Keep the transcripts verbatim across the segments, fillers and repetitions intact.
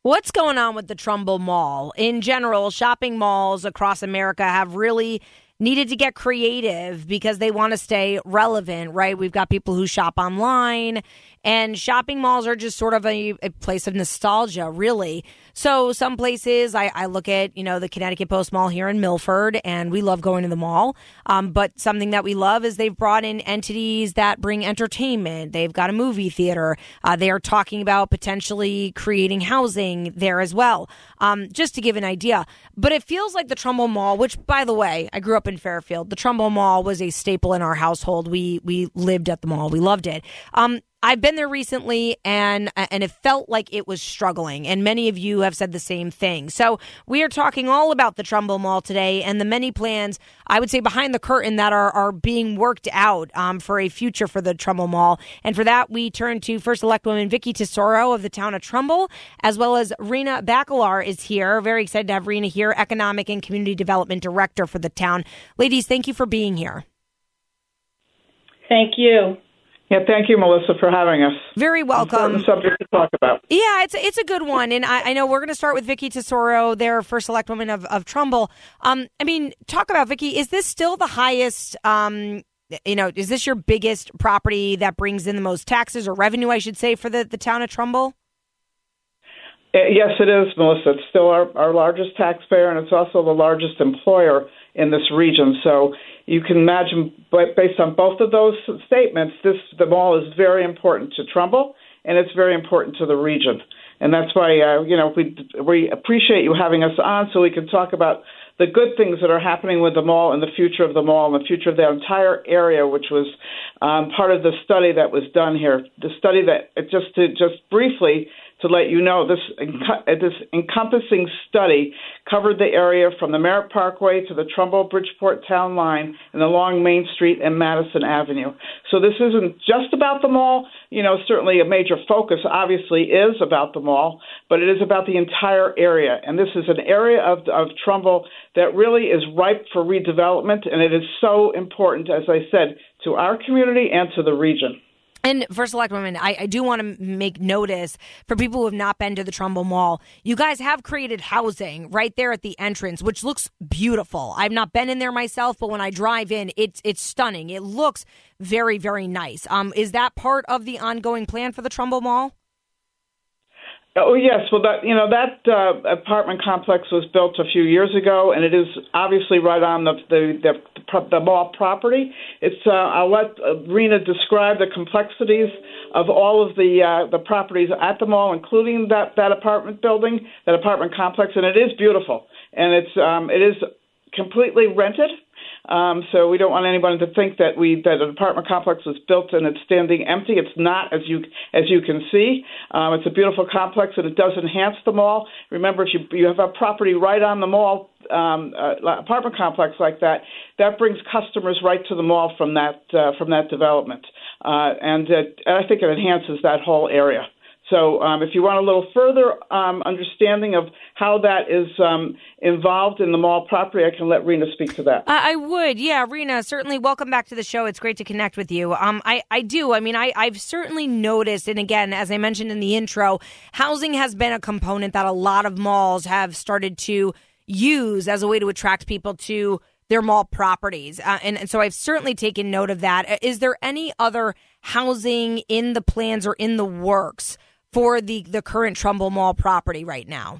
What's going on with the Trumbull Mall? In general, shopping malls across America have really needed to get creative because they want to stay relevant, right? We've got people who shop online, and shopping malls are just sort of a, a place of nostalgia, really. So some places, I, I look at, you know, the Connecticut Post Mall here in Milford, and we love going to the mall. Um, but something that we love is they've brought in entities that bring entertainment. They've got a movie theater. Uh, they are talking about potentially creating housing there as well, um, just to give an idea. But it feels like the Trumbull Mall, which, by the way, I grew up in Fairfield. The Trumbull Mall was a staple in our household. We we lived at the mall. We loved it. Um, I've been there recently, and and it felt like it was struggling, and many of you have said the same thing. So we are talking all about the Trumbull Mall today and the many plans, I would say, behind the curtain that are, are being worked out um, for a future for the Trumbull Mall. And for that, we turn to First Elect Woman Vicky Tesoro of the town of Trumbull, as well as Rena Bacalar is here. Very excited to have Rena here, Economic and Community Development Director for the town. Ladies, thank you for being here. Thank you. Yeah, thank you, Melissa, for having us. Very welcome. Important subject to talk about. Yeah, it's it's a good one, and I, I know we're going to start with Vicky Tesoro, their First Select Woman of, of Trumbull. Um, I mean, talk about, Vicky, is this still the highest, um, you know, is this your biggest property that brings in the most taxes or revenue, I should say, for the, the town of Trumbull? Yes, it is, Melissa. It's still our, our largest taxpayer, and it's also the largest employer in this region. So you can imagine, but based on both of those statements, this the mall is very important to Trumbull, and it's very important to the region. And that's why, uh, you know, we we appreciate you having us on so we can talk about the good things that are happening with the mall and the future of the mall and the future of the entire area, which was um, part of the study that was done here. The study that, just to just briefly to let you know, this this encompassing study covered the area from the Merritt Parkway to the Trumbull-Bridgeport town line and along Main Street and Madison Avenue. So this isn't just about the mall. You know, certainly a major focus obviously is about the mall, but it is about the entire area. And this is an area of, of Trumbull that really is ripe for redevelopment, and it is so important, as I said, to our community and to the region. And First Select Women, I, I do want to make notice for people who have not been to the Trumbull Mall, you guys have created housing right there at the entrance, which looks beautiful. I've not been in there myself, but when I drive in, it's it's stunning. It looks very, very nice. Um, is that part of the ongoing plan for the Trumbull Mall? Oh, yes. Well, that you know that uh, apartment complex was built a few years ago, and it is obviously right on the the, the, the mall property. It's uh, I'll let uh, Rena describe the complexities of all of the uh, the properties at the mall, including that, that apartment building, that apartment complex, and it is beautiful, and it's um, it is completely rented. Um, so we don't want anyone to think that we that an apartment complex was built and it's standing empty. It's not, as you as you can see. Um, it's a beautiful complex, and it does enhance the mall. Remember, if you you have a property right on the mall um, uh, apartment complex like that, that brings customers right to the mall from that uh, from that development, uh, and, uh, and I think it enhances that whole area. So um, if you want a little further um, understanding of how that is um, involved in the mall property, I can let Rena speak to that. Uh, I would. Yeah, Rena, certainly welcome back to the show. It's great to connect with you. Um, I, I do. I mean, I, I've certainly noticed, and again, as I mentioned in the intro, housing has been a component that a lot of malls have started to use as a way to attract people to their mall properties. Uh, and, and so I've certainly taken note of that. Is there any other housing in the plans or in the works for the, the current Trumbull Mall property right now?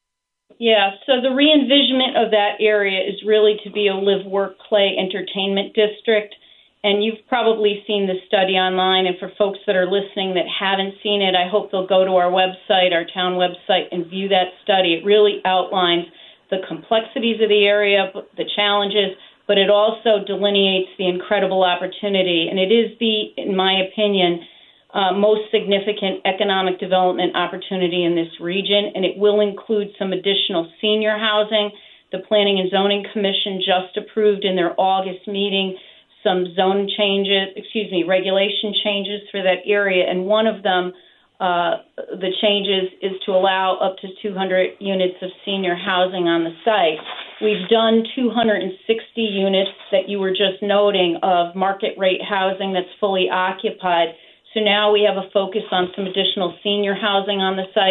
Yeah, so the re-envisionment of that area is really to be a live, work, play, entertainment district. And you've probably seen the study online. And for folks that are listening that haven't seen it, I hope they'll go to our website, our town website, and view that study. It really outlines the complexities of the area, the challenges, but it also delineates the incredible opportunity. And it is the, in my opinion, Uh, most significant economic development opportunity in this region, and it will include some additional senior housing. The Planning and Zoning Commission just approved in their August meeting some zone changes, excuse me, regulation changes for that area, and one of them, uh, the changes is to allow up to two hundred units of senior housing on the site. We've done two hundred sixty units that you were just noting of market rate housing that's fully occupied. So now we have a focus on some additional senior housing on the site,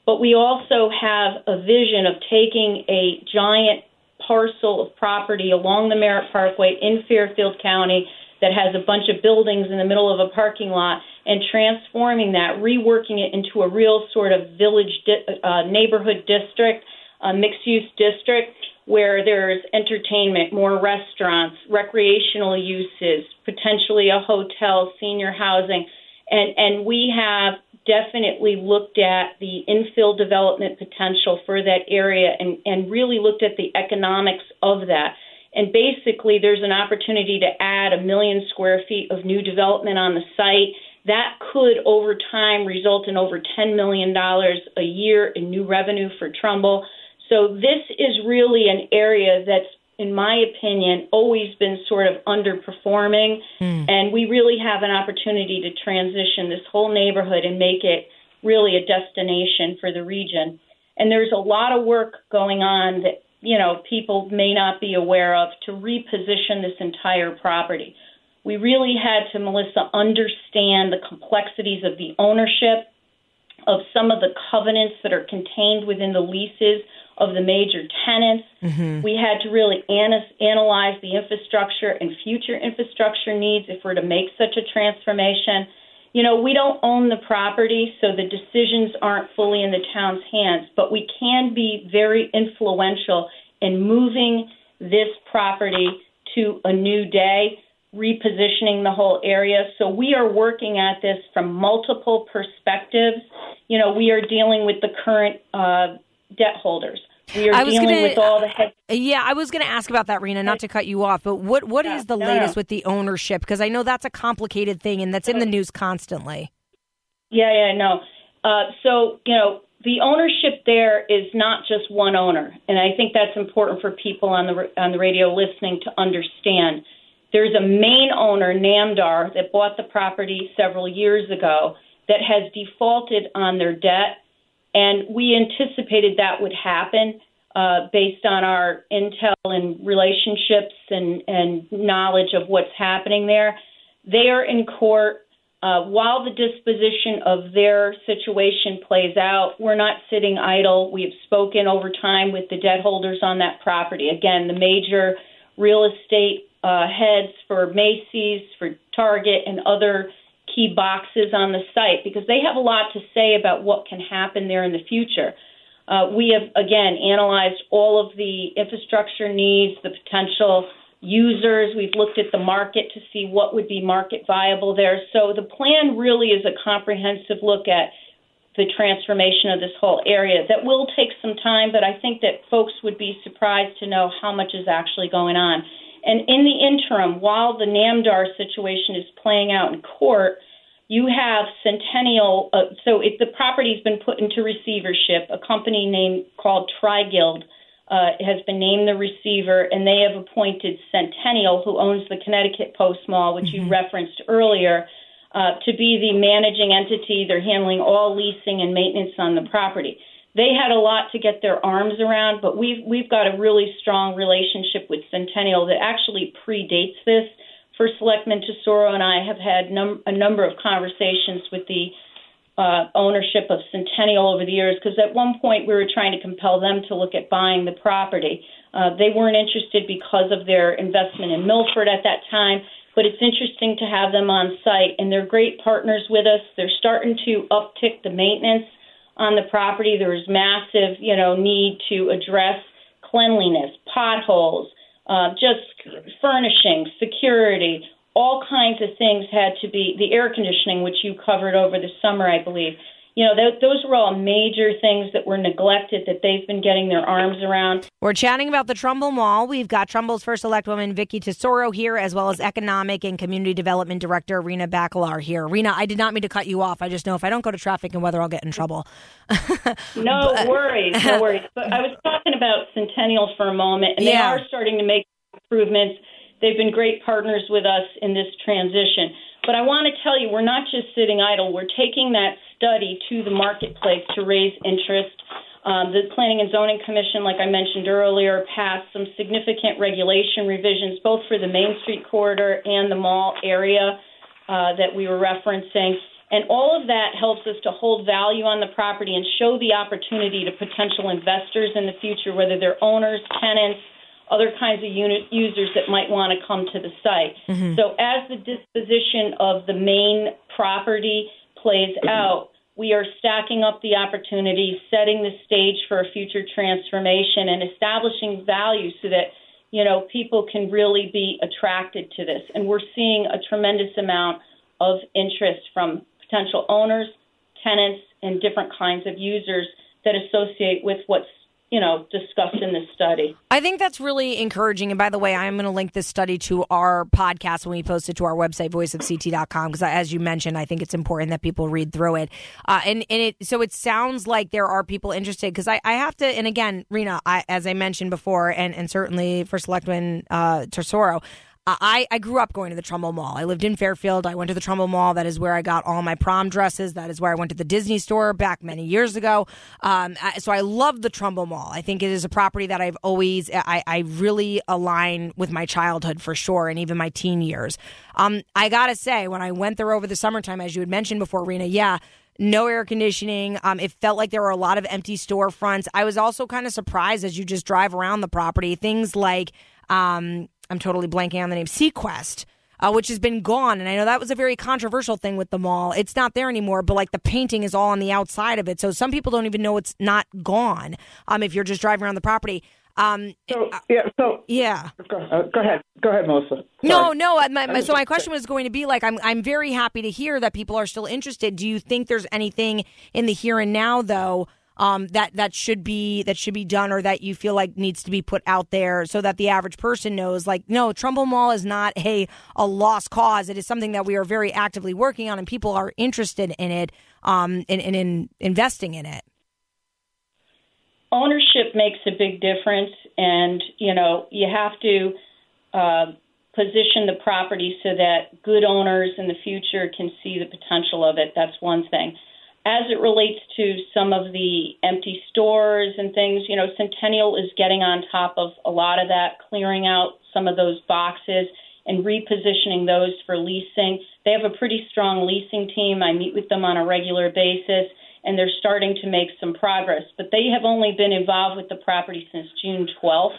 But we also have a vision of taking a giant parcel of property along the Merritt Parkway in Fairfield County that has a bunch of buildings in the middle of a parking lot and transforming that, reworking it into a real sort of village di- uh, neighborhood district, a mixed-use district where there's entertainment, more restaurants, recreational uses, potentially a hotel, senior housing. And, and we have definitely looked at the infill development potential for that area and, and really looked at the economics of that. And basically, there's an opportunity to add a million square feet of new development on the site. That could, over time, result in over ten million dollars a year in new revenue for Trumbull. So this is really an area that's, in my opinion, always been sort of underperforming. Mm. And we really have an opportunity to transition this whole neighborhood and make it really a destination for the region. And there's a lot of work going on that, you know, people may not be aware of to reposition this entire property. We really had to, Melissa, understand the complexities of the ownership, of some of the covenants that are contained within the leases of the major tenants. Mm-hmm. We had to really an- analyze the infrastructure and future infrastructure needs if we're to make such a transformation. You know, we don't own the property, so the decisions aren't fully in the town's hands, but we can be very influential in moving this property to a new day, repositioning the whole area. So we are working at this from multiple perspectives. You know, we are dealing with the current uh, debt holders. We are dealing gonna, with all the head. Yeah, I was going to ask about that, Rena, not to cut you off, but what what yeah, is the no, latest no. with the ownership? Because I know that's a complicated thing, and that's in the news constantly. Yeah, yeah, no. Uh, so, you know, the ownership there is not just one owner, and I think that's important for people on the on the radio listening to understand. There's a main owner, Namdar, that bought the property several years ago that has defaulted on their debt. And we anticipated that would happen uh, based on our intel and relationships and, and knowledge of what's happening there. They are in court. Uh, while the disposition of their situation plays out, we're not sitting idle. We have spoken over time with the debt holders on that property. Again, the major real estate uh, heads for Macy's, for Target, and other key boxes on the site, because they have a lot to say about what can happen there in the future. Uh, we have, again, analyzed all of the infrastructure needs, the potential users. We've looked at the market to see what would be market viable there. So the plan really is a comprehensive look at the transformation of this whole area. That will take some time, but I think that folks would be surprised to know how much is actually going on. And in the interim, while the Namdar situation is playing out in court, you have Centennial. Uh, so if the property's been put into receivership, a company named called TriGuild uh, has been named the receiver, and they have appointed Centennial, who owns the Connecticut Post Mall, which mm-hmm. you referenced earlier, uh, to be the managing entity. They're handling all leasing and maintenance on the property. They had a lot to get their arms around, but we've we've got a really strong relationship with Centennial that actually predates this. First Selectman Tesoro and I have had num- a number of conversations with the uh, ownership of Centennial over the years, because at one point we were trying to compel them to look at buying the property. Uh, they weren't interested because of their investment in Milford at that time, but it's interesting to have them on site, and they're great partners with us. They're starting to uptick the maintenance on the property. There was massive, you know, need to address cleanliness, potholes, uh, just furnishing, security, all kinds of things had to be, the air conditioning, which you covered over the summer, I believe. You know, th- those were all major things that were neglected that they've been getting their arms around. We're chatting about the Trumbull Mall. We've got Trumbull's first elect woman, Vicki Tesoro, here, as well as Economic and Community Development Director, Rena Bacalar, here. Rena, I did not mean to cut you off. I just know if I don't go to traffic and weather, I'll get in trouble. No but, worries, no worries. But I was talking about Centennial for a moment, and they yeah. are starting to make improvements. They've been great partners with us in this transition. But I want to tell you, we're not just sitting idle. We're taking that study to the marketplace to raise interest. Um, the Planning and Zoning Commission, like I mentioned earlier, passed some significant regulation revisions, both for the Main Street corridor and the mall area uh, that we were referencing. And all of that helps us to hold value on the property and show the opportunity to potential investors in the future, whether they're owners, tenants, other kinds of unit users that might want to come to the site. Mm-hmm. So as the disposition of the main property plays out, we are stacking up the opportunity, setting the stage for a future transformation, and establishing value so that, you know, people can really be attracted to this. And we're seeing a tremendous amount of interest from potential owners, tenants, and different kinds of users that associate with what's, you know, discussed in this study. I think that's really encouraging. And by the way, I'm going to link this study to our podcast when we post it to our website, voice of c t dot com, because as you mentioned, I think it's important that people read through it. Uh, and, and it so it sounds like there are people interested, because I, I have to, and again, Rena, I, as I mentioned before, and, and certainly for Selectman uh, Tesoro, I, I grew up going to the Trumbull Mall. I lived in Fairfield. I went to the Trumbull Mall. That is where I got all my prom dresses. That is where I went to the Disney store back many years ago. Um, so I love the Trumbull Mall. I think it is a property that I've always, I, I really align with my childhood for sure, and even my teen years. Um, I got to say, when I went there over the summertime, as you had mentioned before, Rena, yeah, no air conditioning. Um, it felt like there were a lot of empty storefronts. I was also kind of surprised as you just drive around the property. Things like, um, I'm totally blanking on the name, Sequest, uh, which has been gone. And I know that was a very controversial thing with the mall. It's not there anymore, but like the painting is all on the outside of it. So some people don't even know it's not gone um, if you're just driving around the property. Um, so, yeah. So, yeah. Go, uh, go ahead. Go ahead, Melissa. Sorry. No, no. My, my, so my question was going to be like, I'm, I'm very happy to hear that people are still interested. Do you think there's anything in the here and now, though, Um, that that should be that should be done, or that you feel like needs to be put out there so that the average person knows, like, no, Trumbull Mall is not a a lost cause. It is something that we are very actively working on, and people are interested in it, um, and, and in investing in it. Ownership makes a big difference, and you know you have to uh, position the property so that good owners in the future can see the potential of it. That's one thing. As it relates to some of the empty stores and things, you know, Centennial is getting on top of a lot of that, clearing out some of those boxes and repositioning those for leasing. They have a pretty strong leasing team. I meet with them on a regular basis, and they're starting to make some progress. But they have only been involved with the property since June twelfth,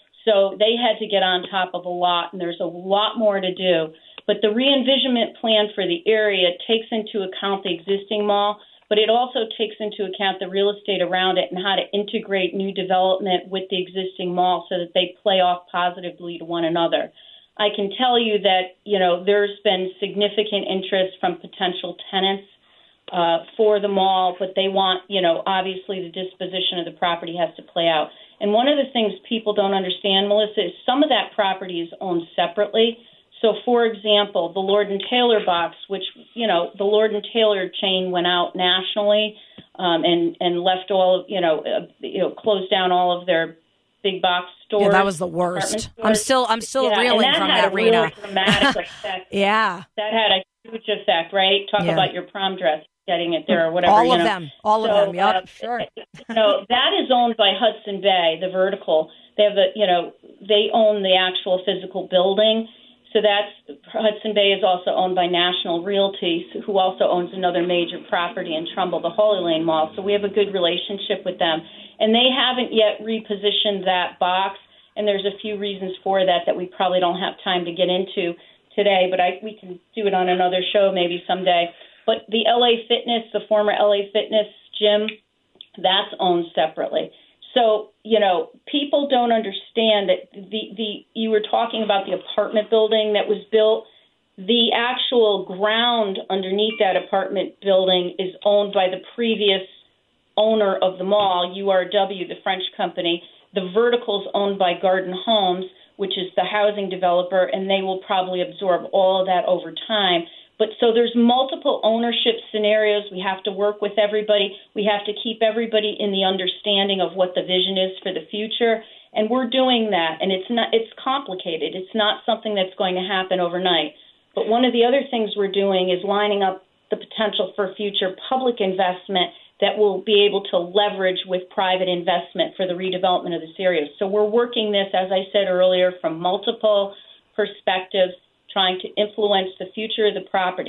so they had to get on top of a lot, and there's a lot more to do. But the re-envisionment plan for the area takes into account the existing mall, but it also takes into account the real estate around it and how to integrate new development with the existing mall so that they play off positively to one another. I can tell you that, you know, there's been significant interest from potential tenants uh, for the mall, but they want, you know, obviously the disposition of the property has to play out. And one of the things people don't understand, Melissa, is some of that property is owned separately. So, for example, the Lord and Taylor box, which, you know, the Lord and Taylor chain went out nationally um, and, and left all, you know, uh, you know, closed down all of their big box stores. Yeah, that was the worst. I'm still, I'm still yeah, reeling that from had that, a Rena. Really dramatic effect. Yeah. That had a huge effect, right? Talk yeah. about your prom dress, getting it there or whatever. All you of know. them. All so, of them. Yep, uh, sure. You know, that is owned by Hudson Bay, the vertical. They have a, you know, they own the actual physical building. So that's Hudson Bay is also owned by National Realty, who also owns another major property in Trumbull, the Holy Lane Mall. So we have a good relationship with them. And they haven't yet repositioned that box, and there's a few reasons for that that we probably don't have time to get into today, but I, we can do it on another show maybe someday. But the L A Fitness, the former L A Fitness gym, that's owned separately. So, you know, people don't understand that the, the you were talking about the apartment building that was built. The actual ground underneath that apartment building is owned by the previous owner of the mall, U R W, the French company. The vertical's owned by Garden Homes, which is the housing developer, and they will probably absorb all of that over time. But so there's multiple ownership scenarios. We have to work with everybody. We have to keep everybody in the understanding of what the vision is for the future. And we're doing that. And it's not, it's complicated. It's not something that's going to happen overnight. But one of the other things we're doing is lining up the potential for future public investment that will be able to leverage with private investment for the redevelopment of this area. So we're working this, as I said earlier, from multiple perspectives, trying to influence the future of the property.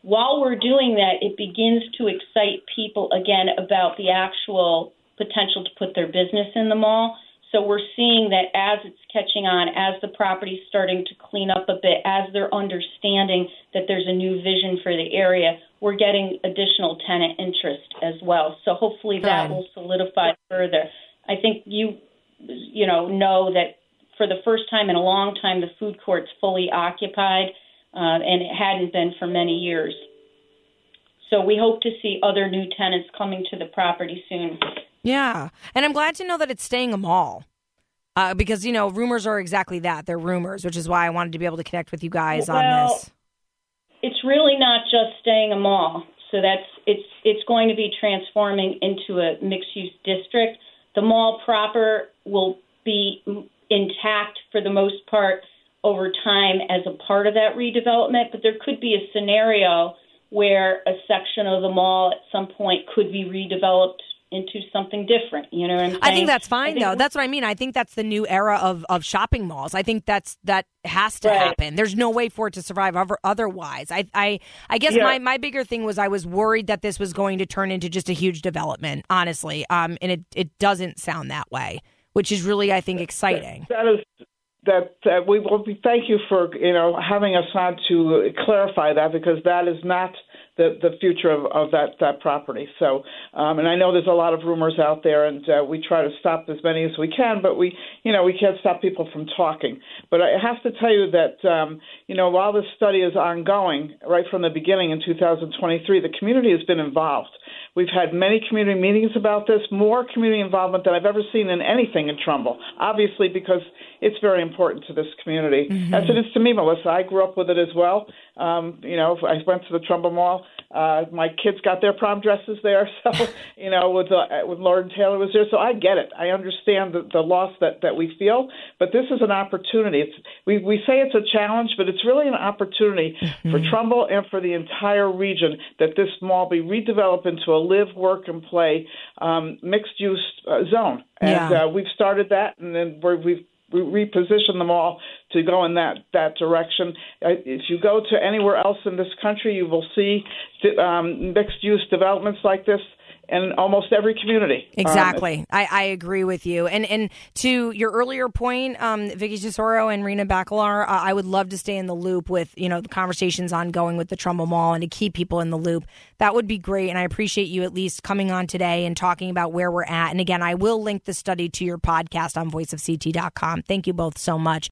while we're doing that, it begins to excite people again about the actual potential to put their business in the mall. So we're seeing that as it's catching on, as the property's starting to clean up a bit, as they're understanding that there's a new vision for the area, we're getting additional tenant interest as well. So hopefully that Good. will solidify further. I think you, you know, know that for the first time in a long time, the food court's fully occupied, uh, and it hadn't been for many years. So we hope to see other new tenants coming to the property soon. Yeah. And I'm glad to know that it's staying a mall. Uh, because, you know, rumors are exactly that. They're rumors, which is why I wanted to be able to connect with you guys well, on this. It's really not just staying a mall. So that's it's it's going to be transforming into a mixed-use district. The mall proper will be intact for the most part over time as a part of that redevelopment, but there could be a scenario where a section of the mall at some point could be redeveloped into something different. You know what I'm saying? I think that's fine, think though. That's what I mean. I think that's the new era of, of shopping malls. I think that's that has to Right. happen. There's no way for it to survive over, otherwise. I I, I guess Yeah. my, my bigger thing was I was worried that this was going to turn into just a huge development, honestly. Um, and it, it doesn't sound that way, which is really, I think, exciting. That is that uh, we will be, thank you for you know having us on to clarify that, because that is not the the future of, of that that property. So um, and I know there's a lot of rumors out there, and uh, we try to stop as many as we can, but we you know we can't stop people from talking. But I have to tell you that um, you know while this study is ongoing, right from the beginning in two thousand twenty-three, the community has been involved. We've had many community meetings about this, more community involvement than I've ever seen in anything in Trumbull, obviously because it's very important to this community, mm-hmm. as it is to me, Melissa. I grew up with it as well. Um, you know, I went to the Trumbull Mall. Uh, my kids got their prom dresses there, so, you know, with uh, with Lord and Taylor was there. So I get it. I understand the, the loss that, that we feel, but this is an opportunity. It's we, we say it's a challenge, but it's really an opportunity mm-hmm. for Trumbull and for the entire region that this mall be redeveloped into a live, work, and play um, mixed-use uh, zone. And yeah. uh, we've started that, and then we're, we've we reposition them all to go in that, that direction. Uh, if you go to anywhere else in this country, you will see um, mixed-use developments like this in almost every community. Exactly. Um, I, I agree with you. And and to your earlier point, um, Vicky Tesoro and Rena Bacalar, uh, I would love to stay in the loop with, you know, the conversations ongoing with the Trumbull Mall and to keep people in the loop. That would be great. And I appreciate you at least coming on today and talking about where we're at. And again, I will link the study to your podcast on voice of c t dot com. Thank you both so much.